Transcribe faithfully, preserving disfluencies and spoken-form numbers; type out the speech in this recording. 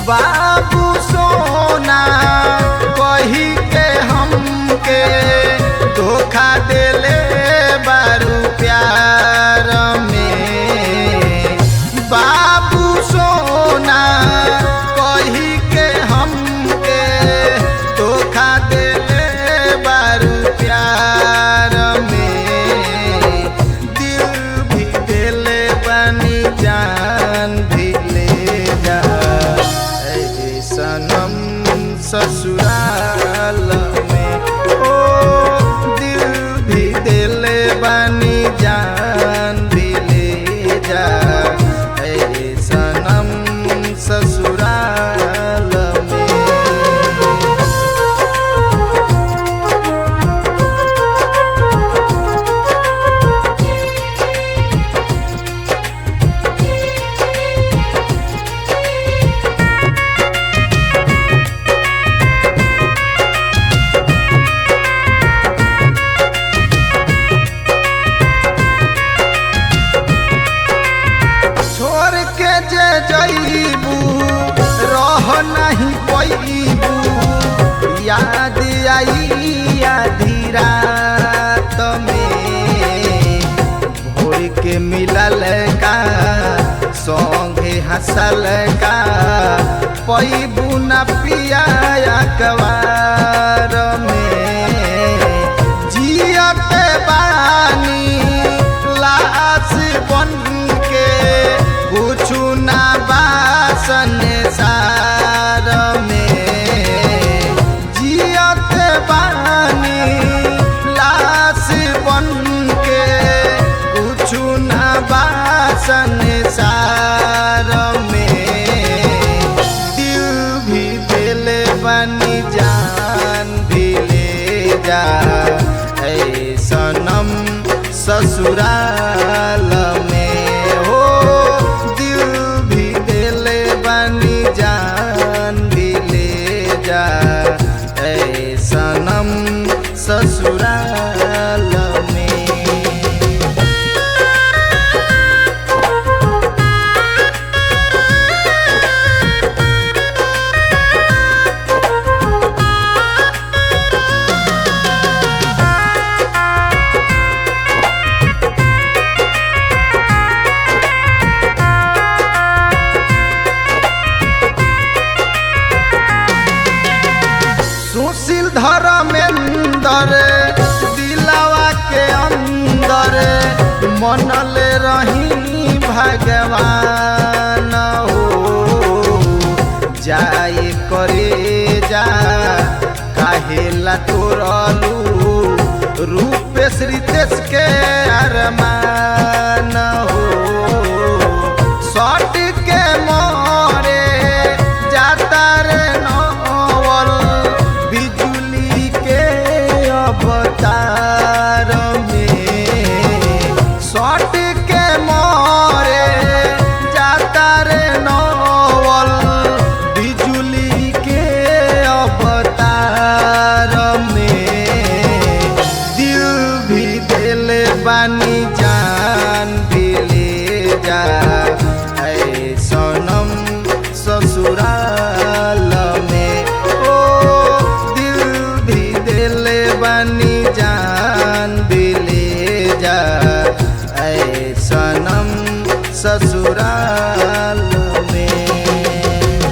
बाबू सोना कही के हमके धोखा देले बारू प्यार में। बाबू सोना कही के हमके धोखा देले बारू प्यार में। दिल भी देले बनी जान भी ले जा सनम ससुराल में। ओ दिल भी दिले बनी जान भी ले जा सनम ससुराल में। जईबू रह नहीं पैबू याद आई आधी रात में। भोर के मिलल का संगे हंसल का पैबू न पिया अखबार में। जियत बानी लाश बन के कुछु ना बासन सार में। जियत बानी लाश बन के कुछु ना बासन सार में। दिल भी दिले बनी जान भी ले जा सनम ससुराल में। हो दिल भी दिले बनी जान भी ले जा सनम ससुराल में। सुशील धर्मेंद्र दिलावा के अंदर मनल रही भगवान हो। जाए करे जा काहेला तोरलू रूपेश रितेश के अरमान हो। सट के मोरे जाता रे नवल बिजुली के अवतार में। सट के मोरे जाता रे नवल बिजुली के अवतार में। दिल भी दिले बनी जान भी ले जा सनम ससुराल में। ओ दिल भी दिले बनी जान भी ले जा सनम ससुराल